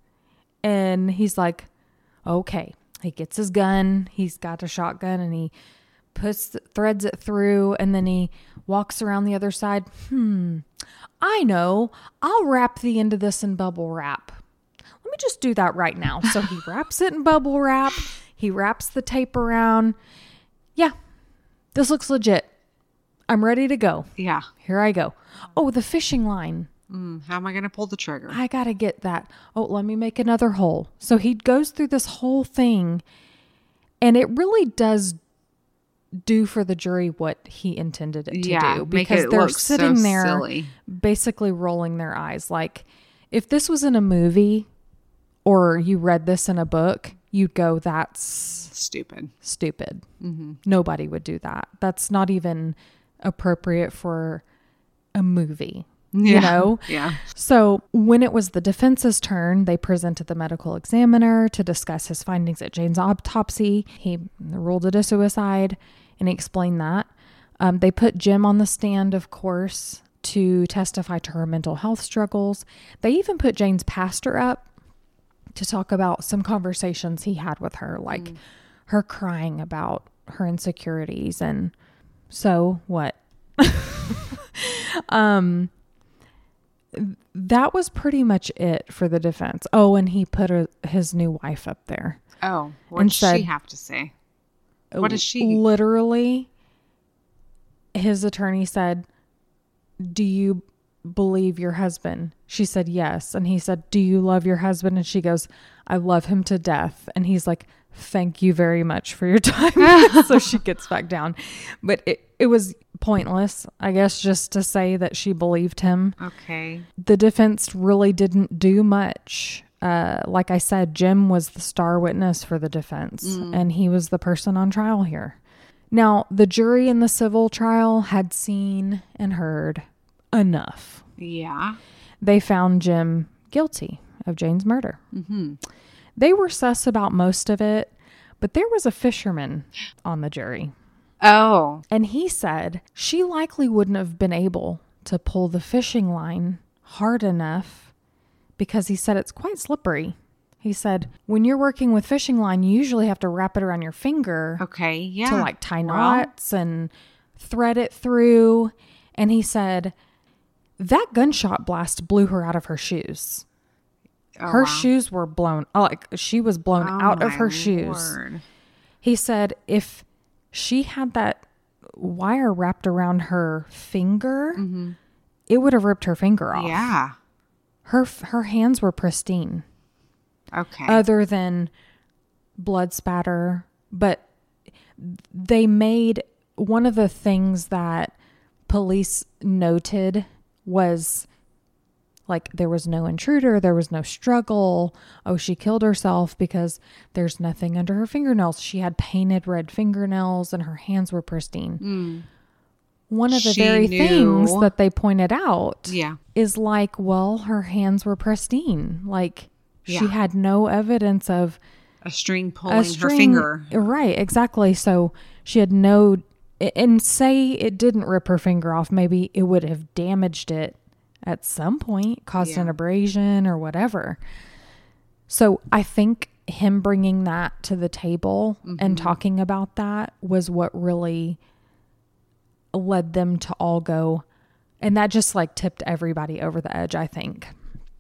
and he's like, okay. He gets his gun. He's got a shotgun and he puts threads it through and then he walks around the other side. Hmm, I know. I'll wrap the end of this in bubble wrap. Let me just do that right now. So he wraps it in bubble wrap. He wraps the tape around. Yeah, this looks legit. I'm ready to go. Yeah. Here I go. Oh, the fishing line. Mm, how am I going to pull the trigger? I got to get that. Oh, let me make another hole. So he goes through this whole thing and it really does do for the jury what he intended it to yeah, do because it they're sitting so there silly. Basically rolling their eyes. Like if this was in a movie or you read this in a book, you'd go, that's stupid. Stupid. Mm-hmm. Nobody would do that. That's not even appropriate for a movie. Yeah. You know? Yeah. So when it was the defense's turn, they presented the medical examiner to discuss his findings at Jane's autopsy. He ruled it a suicide and he explained that. Um, they put Jim on the stand, of course, to testify to her mental health struggles. They even put Jane's pastor up to talk about some conversations he had with her, like mm. her crying about her insecurities. And so what? um, that was pretty much it for the defense. Oh, and he put a, his new wife up there. Oh, what and does said, she have to say? What is she? Literally, his attorney said, do you believe your husband? She said, yes. And he said, do you love your husband? And she goes, I love him to death. And he's like, thank you very much for your time. So she gets back down. But it, it was pointless, I guess, just to say that she believed him. Okay. The defense really didn't do much. Uh, like I said, Jim was the star witness for the defense, mm. and he was the person on trial here. Now, the jury in the civil trial had seen and heard enough. Yeah. They found Jim guilty of Jane's murder. Mm-hmm. They were sus about most of it, but there was a fisherman on the jury. Oh. And he said she likely wouldn't have been able to pull the fishing line hard enough because he said it's quite slippery. He said, when you're working with fishing line, you usually have to wrap it around your finger. Okay, yeah. To like tie knots well. and thread it through. And he said, that gunshot blast blew her out of her shoes. Oh, her wow. shoes were blown, like she was blown oh, out of her Lord. shoes. He said if she had that wire wrapped around her finger, mm-hmm. it would have ripped her finger off. Yeah. Her her hands were pristine. Okay. Other than blood spatter. But they made, one of the things that police noted was, like, there was no intruder, there was no struggle. Oh, she killed herself because there's nothing under her fingernails. She had painted red fingernails and her hands were pristine. Mm. One of the she very knew. things that they pointed out yeah. is like, well, her hands were pristine. Like, yeah. she had no evidence of a string pulling a string, her finger. Right, exactly. So she had no, and say it didn't rip her finger off, maybe it would have damaged it at some point, caused yeah. an abrasion or whatever. So I think him bringing that to the table mm-hmm. and talking about that was what really led them to all go, and that just like tipped everybody over the edge, I think.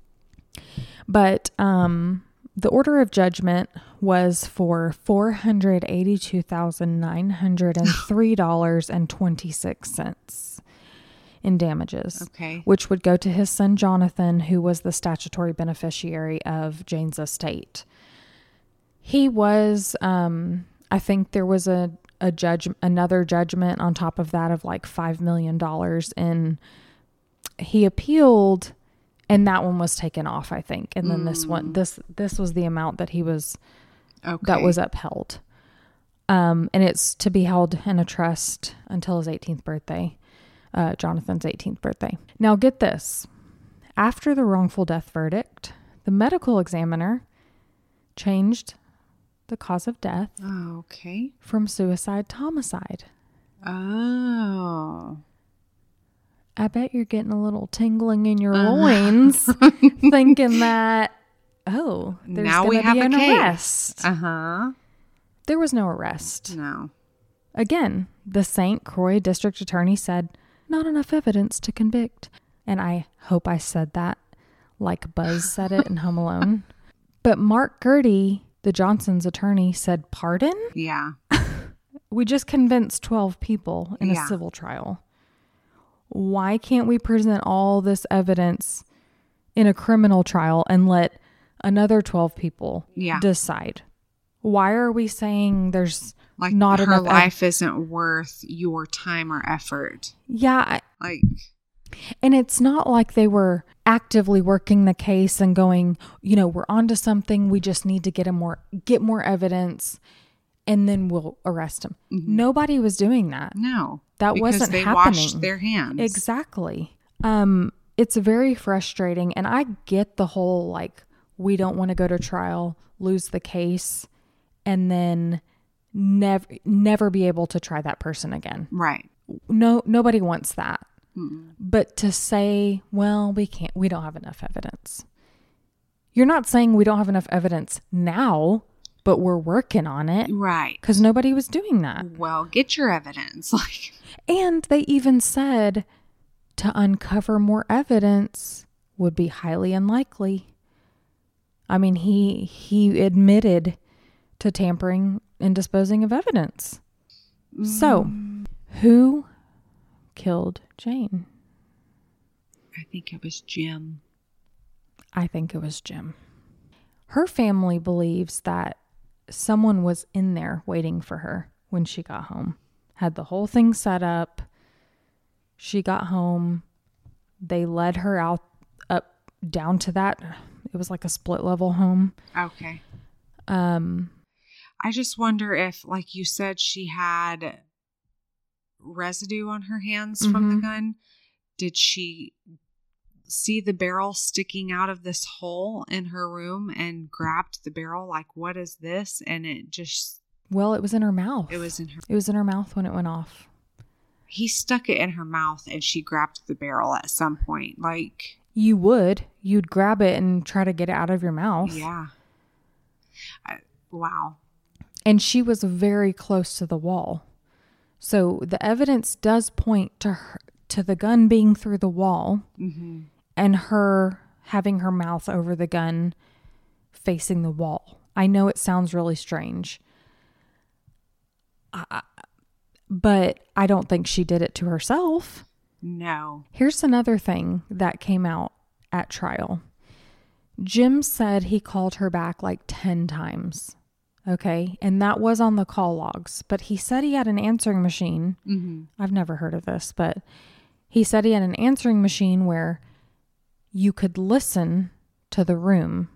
But um, the order of judgment was for four hundred eighty-two thousand nine hundred three dollars and twenty-six cents in damages. Okay. Which would go to his son, Jonathan, who was the statutory beneficiary of Jane's estate. He was, um, I think there was a, a judge, another judgment on top of that of like five million dollars, and he appealed, and that one was taken off, I think. And then mm. this one, this, this was the amount that he was, okay. that was upheld. Um, and it's to be held in a trust until his eighteenth birthday, uh, Jonathan's eighteenth birthday. Now get this, after the wrongful death verdict, the medical examiner changed the cause of death oh, okay. from suicide to homicide. Oh. I bet you're getting a little tingling in your uh-huh. loins thinking that, oh, there's now going we to have be a an case. arrest. Uh-huh. There was no arrest. No. Again, the Saint Croix district attorney said, not enough evidence to convict. And I hope I said that like Buzz said it in Home Alone. But Mark Gertie, the Johnson's attorney, said, pardon? Yeah. We just convinced twelve people in yeah. a civil trial. Why can't we present all this evidence in a criminal trial and let another twelve people yeah. decide? Why are we saying there's like not her enough life ev- isn't worth your time or effort? Yeah. I, like, and it's not like they were actively working the case and going, you know, we're onto something. We just need to get a more, get more evidence, and then we'll arrest him. Mm-hmm. Nobody was doing that. No. That because wasn't they happening. Washed their hands. Exactly. Um, it's very frustrating. And I get the whole, like, we don't want to go to trial, lose the case, and then never, never be able to try that person again. Right. No, nobody wants that. Mm-mm. But to say, well, we can't, we don't have enough evidence. You're not saying we don't have enough evidence now, but we're working on it. Right. Because nobody was doing that. Well, get your evidence. Like, and they even said to uncover more evidence, would be highly unlikely. I mean, he he admitted to tampering and disposing of evidence. Mm. So, who killed Jane? I think it was Jim. I think it was Jim. Her family believes that someone was in there waiting for her when she got home. Had the whole thing set up. She got home. They led her out up down to that. It was like a split level home. Okay. Um, I just wonder if, like you said, she had residue on her hands mm-hmm. from the gun. Did she see the barrel sticking out of this hole in her room and grabbed the barrel? Like, what is this? And it just... Well, it was in her mouth. It was in her... It was in her mouth when it went off. He stuck it in her mouth and she grabbed the barrel at some point. Like... You would. You'd grab it and try to get it out of your mouth. Yeah. I, wow. And she was very close to the wall. So the evidence does point to her, to the gun being through the wall mm-hmm. and her having her mouth over the gun facing the wall. I know it sounds really strange, I, but I don't think she did it to herself. No. Here's another thing that came out at trial. Jim said he called her back like ten times. Okay. And that was on the call logs, but he said he had an answering machine. Mm-hmm. I've never heard of this, but he said he had an answering machine where you could listen to the room.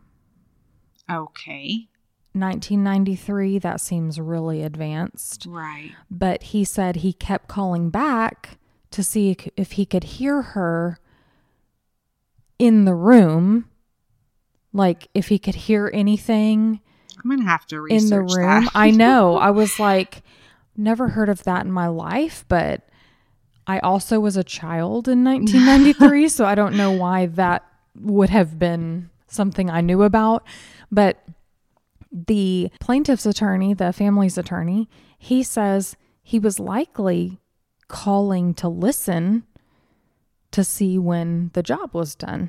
Okay. nineteen ninety-three, that seems really advanced. Right. But he said he kept calling back to see if he could hear her in the room. Like if he could hear anything. I'm going to have to research in the room. That. I know. I was like, never heard of that in my life, but I also was a child in nineteen ninety-three, so I don't know why that would have been something I knew about. But the plaintiff's attorney, the family's attorney, he says he was likely calling to listen to see when the job was done.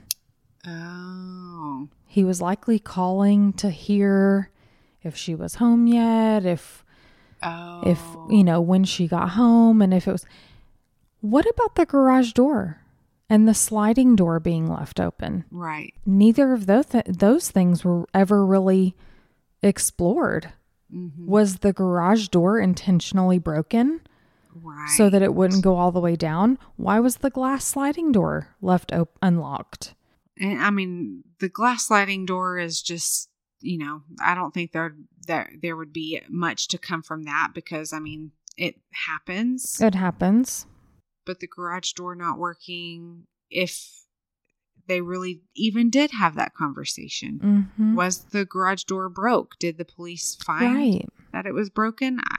Oh. He was likely calling to hear if she was home yet, if, oh. if, you know, when she got home, and if it was... What about the garage door and the sliding door being left open? Right. Neither of those, th- those things were ever really explored. Mm-hmm. Was the garage door intentionally broken? Right. So that it wouldn't go all the way down? Why was the glass sliding door left op- unlocked? And I mean, the glass sliding door is just, you know, I don't think there, there, there would be much to come from that because, I mean, it happens. It happens. But the garage door not working, if they really even did have that conversation. Mm-hmm. Was the garage door broke? Did the police find right. that it was broken? I,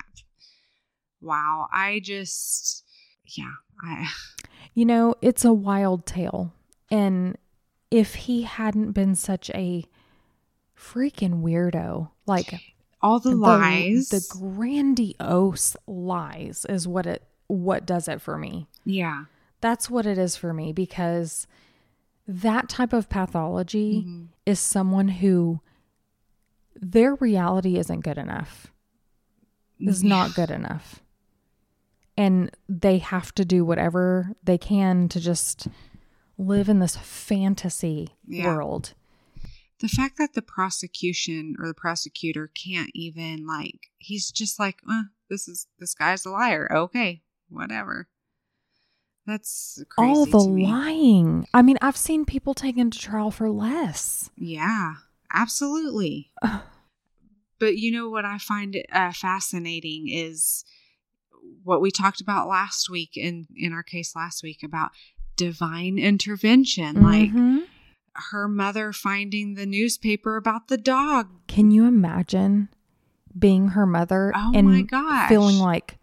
wow. I just, yeah. I. You know, it's a wild tale. And if he hadn't been such a freaking weirdo, like all the, the lies, the grandiose lies is what it, what does it for me. Yeah. That's what it is for me, because that type of pathology mm-hmm. is someone who their reality isn't good enough, is not good enough. And they have to do whatever they can to just live in this fantasy yeah. world. The fact that the prosecution or the prosecutor can't even like, he's just like, uh, this is, this guy's a liar. Okay, whatever. That's crazy. All the to me. lying. I mean, I've seen people taken to trial for less. Yeah, absolutely. But you know what I find uh, fascinating is what we talked about last week in, in our case last week about divine intervention. Mm-hmm. Like her mother finding the newspaper about the dog. Can you imagine being her mother oh and my gosh. feeling like,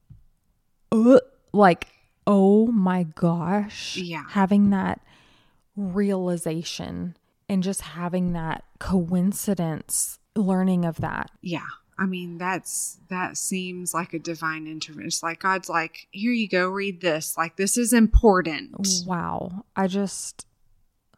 uh, like, oh my gosh. Yeah. Having that realization and just having that coincidence, learning of that. Yeah. I mean, that's, that seems like a divine intervention. It's like God's like, here you go, read this. Like, this is important. Wow. I just,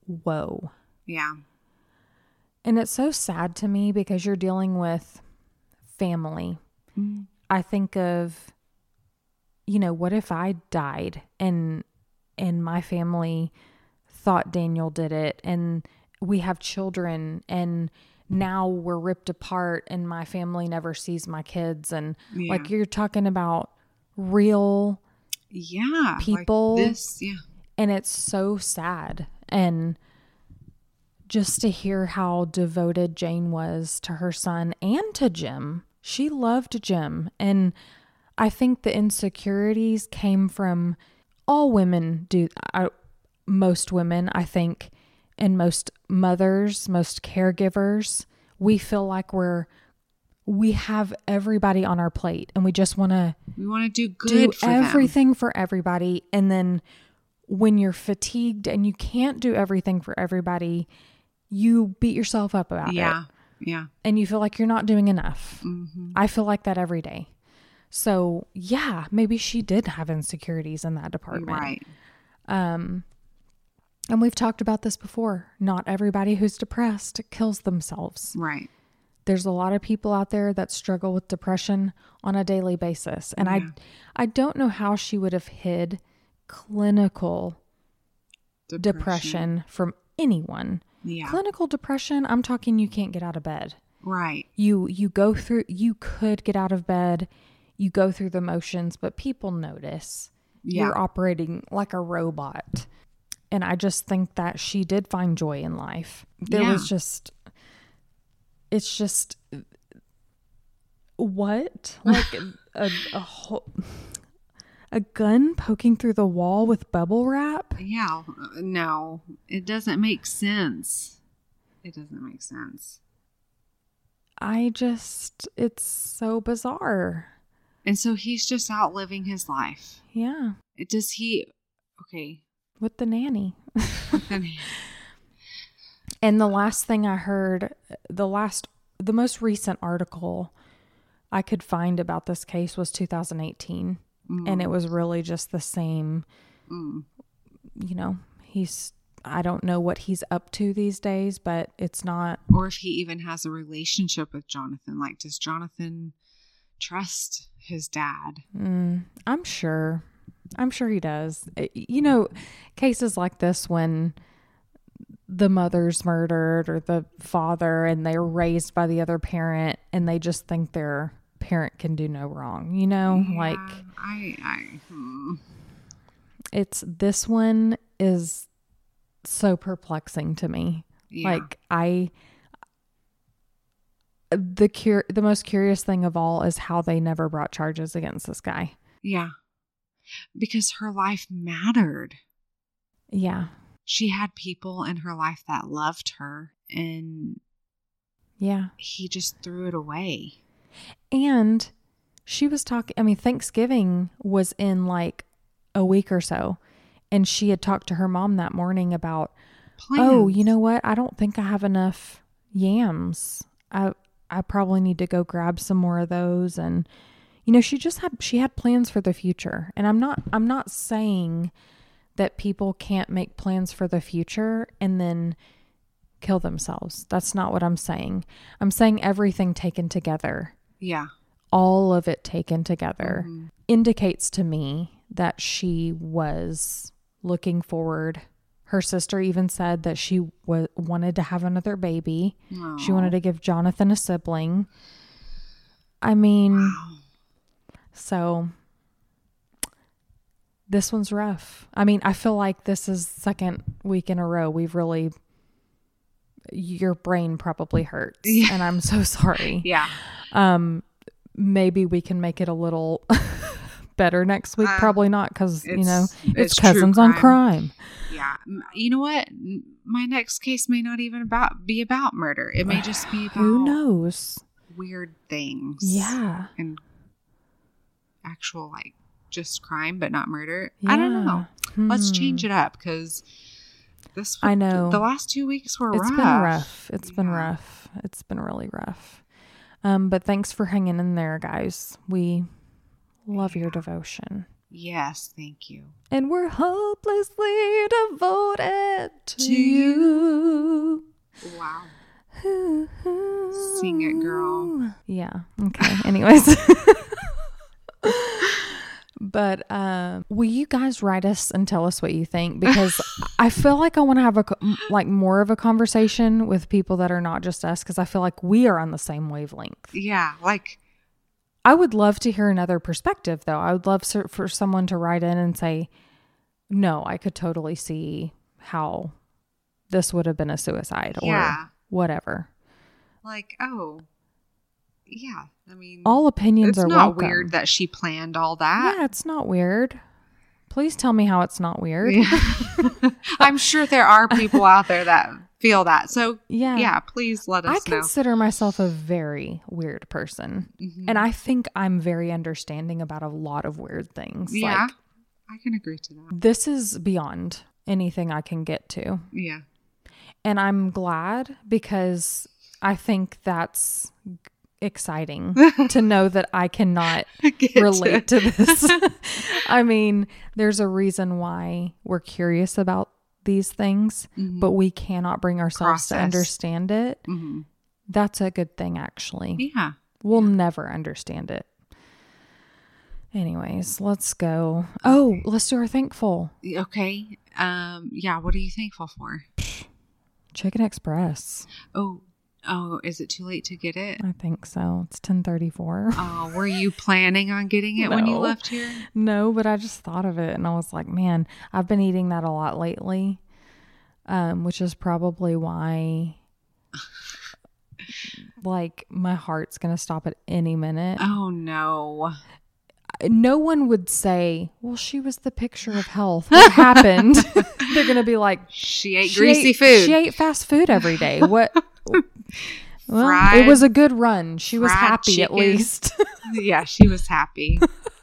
whoa. Yeah. And it's so sad to me because you're dealing with family. Mm-hmm. I think of, you know, what if I died and and my family thought Daniel did it, and we have children, and now we're ripped apart and my family never sees my kids. And Yeah. like, you're talking about real Yeah. people. Like this. Yeah. And it's so sad. And just to hear how devoted Jane was to her son and to Jim. She loved Jim. And I think the insecurities came from all women do. I, most women, I think, and most mothers, most caregivers, we feel like we're, we have everybody on our plate and we just want to We want to do good do for them. everything for everybody. And then when you're fatigued and you can't do everything for everybody, you beat yourself up about Yeah. it. Yeah. And you feel like you're not doing enough. Mm-hmm. I feel like that every day. So yeah, maybe she did have insecurities in that department. Right. Um, and we've talked about this before. Not everybody who's depressed kills themselves. Right. There's a lot of people out there that struggle with depression on a daily basis. And Yeah. I, I don't know how she would have hid clinical Depression. depression from anyone. Yeah. Clinical depression, I'm talking you can't get out of bed. Right. You you go through, you could get out of bed, you go through the motions, but people notice. Yeah. You're operating like a robot. And I just think that she did find joy in life. There Yeah. was just, it's just, what? Like a, a whole, a gun poking through the wall with bubble wrap? Yeah. No, it doesn't make sense. It doesn't make sense. I just, it's so bizarre. And so he's just out living his life. Yeah. Does he? Okay. With the nanny. And the last thing I heard, the last, the most recent article I could find about this case was two thousand eighteen. Mm. And it was really just the same, Mm. you know, he's, I don't know what he's up to these days, but it's not. Or if he even has a relationship with Jonathan. Like, does Jonathan trust his dad? Mm, I'm sure. I'm sure he does. It- you know, cases like this when the mother's murdered or the father and they're raised by the other parent and they just think their parent can do no wrong, you know, Yeah, like I, I, hmm. it's, this one is so perplexing to me. Yeah. Like I, the cur- the most curious thing of all is how they never brought charges against this guy. Yeah. Because her life mattered. Yeah. She had people in her life that loved her, and Yeah. he just threw it away. And she was talking, I mean, Thanksgiving was in like a week or so. And she had talked to her mom that morning about, Plans. oh, you know what? I don't think I have enough yams. I I probably need to go grab some more of those. And, you know, she just had, she had plans for the future. And I'm not, I'm not saying that people can't make plans for the future and then kill themselves. That's not what I'm saying. I'm saying everything taken together. Yeah. All of it taken together Mm-hmm. indicates to me that she was looking forward. Her sister even said that she w- wanted to have another baby. Aw. She wanted to give Jonathan a sibling. I mean, Wow. so this one's rough. I mean, I feel like this is second week in a row we've really, your brain probably hurts. Yeah. And I'm so sorry. Yeah. Um, maybe we can make it a little better next week. Uh, Probably not, because you know it's- it's, it's true cousins on crime. crime. Yeah. M- You know what? N- My next case may not even about be about murder. It may just be about Who knows? weird things. Yeah, And actual, like, just crime, but not murder. I don't know. yeah. Let's Hmm. change it up, because this. I know. The last two weeks were It's rough. been rough. It's been Yeah. rough. It's been really rough. Um, but thanks for hanging in there, guys. We love your devotion. Yes, thank you. And we're hopelessly devoted to, to you. Wow. Sing it, girl. Yeah. Okay. Anyways. But um, will you guys write us and tell us what you think? Because I feel like I want to have a like more of a conversation with people that are not just us, because I feel like we are on the same wavelength. Yeah, like I would love to hear another perspective, though. I would love for someone to write in and say, "No, I could totally see how this would have been a suicide," yeah. or whatever. Like, oh. Yeah, I mean, all opinions are welcome. It's not weird that she planned all that. Yeah, it's not weird. Please tell me how it's not weird. Yeah. I'm sure there are people out there that feel that. So, yeah, yeah please let us I know. I consider myself a very weird person. Mm-hmm. And I think I'm very understanding about a lot of weird things. Yeah, like, I can agree to that. This is beyond anything I can get to. Yeah. And I'm glad, because I think that's exciting to know that I cannot relate to, to this. I mean, there's a reason why we're curious about these things, mm-hmm. but we cannot bring ourselves Process. to understand it. Mm-hmm. That's a good thing, actually. Yeah. We'll yeah. never understand it. Anyways, let's go. Oh, let's do our thankful. Okay. Um, yeah, what are you thankful for? Chicken Express. Oh, Oh, is it too late to get it? I think so. It's ten thirty-four. Oh, were you planning on getting it no. when you left here? No, but I just thought of it and I was like, man, I've been eating that a lot lately, um, which is probably why, like, my heart's going to stop at any minute. Oh, no. No one would say, well, she was the picture of health. What happened? They're going to be like, she ate she greasy ate, food. She ate fast food every day. What? Well, fried, it was a good run. She was happy chicken. At least. Yeah, she was happy.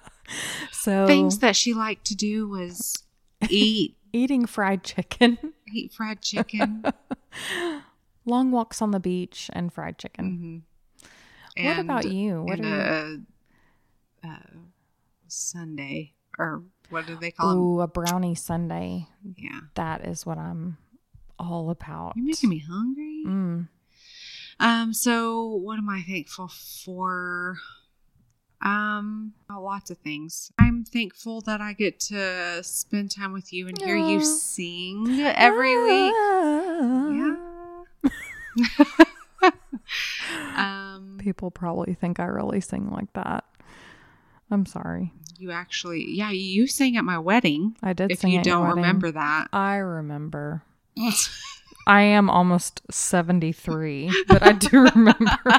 So things that she liked to do was eat. Eating fried chicken. Eat fried chicken. Long walks on the beach and fried chicken. Mm-hmm. What and, about you? What and are you? A, a sundae, or what do they call it? Ooh, a brownie sundae. Yeah. That is what I'm all about. You're making me hungry. Mm. Um, so what am I thankful for? Um, lots of things. I'm thankful that I get to spend time with you and hear uh, you sing every uh, week. Yeah. um, People probably think I really sing like that. I'm sorry. You actually, yeah, you sang at my wedding. I did if sing you at your don't wedding. remember that. I remember. I am almost seventy-three, but I do remember.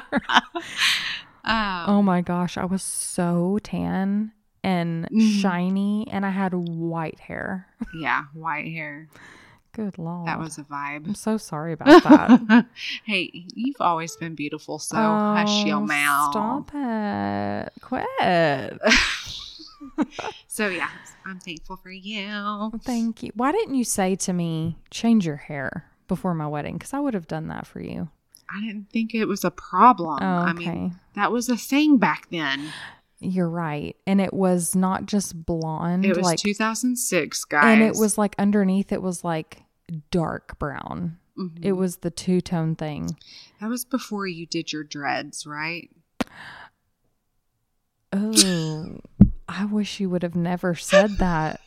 um, oh my gosh, I was so tan and mm. shiny, and I had white hair. Yeah, white hair. Good Lord. That was a vibe. I'm so sorry about that. Hey, you've always been beautiful, so oh, hush your mouth. Stop it. Quit. So yeah, I'm thankful for you. Thank you. Why didn't you say to me, change your hair before my wedding? Because I would have done that for you. I didn't think it was a problem. Oh, okay. I mean, that was a thing back then. You're right. And it was not just blonde. It was like, two thousand six, guys. And it was like underneath, it was like dark brown. Mm-hmm. It was the two-tone thing. That was before you did your dreads, right? Oh, I wish you would have never said that.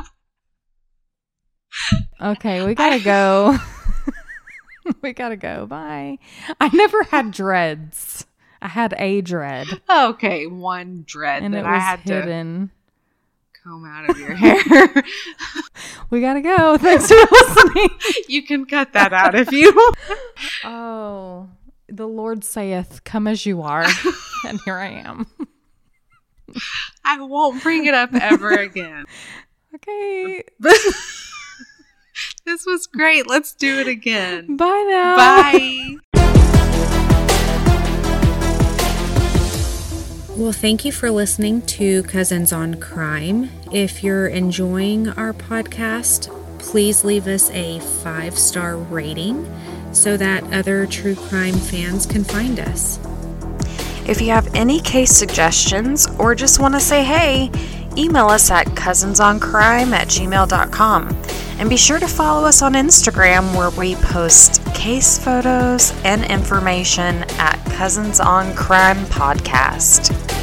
Okay, we gotta go. We gotta go. Bye. I never had dreads. I had a dread. Okay, one dread and that it was I had hidden. To comb out of your hair. We gotta go. Thanks for listening. You can cut that out if you. Oh, the Lord saith, "Come as you are," and here I am. I won't bring it up ever again. Okay. This was great. Let's do it again. Bye now. Bye. Well, thank you for listening to Cousins on Crime. If you're enjoying our podcast, please leave us a five-star rating so that other true crime fans can find us. If you have any case suggestions or just want to say hey, email us at cousins-on-crime at gmail dot com. And be sure to follow us on Instagram, where we post case photos and information at Cousins on Crime Podcast.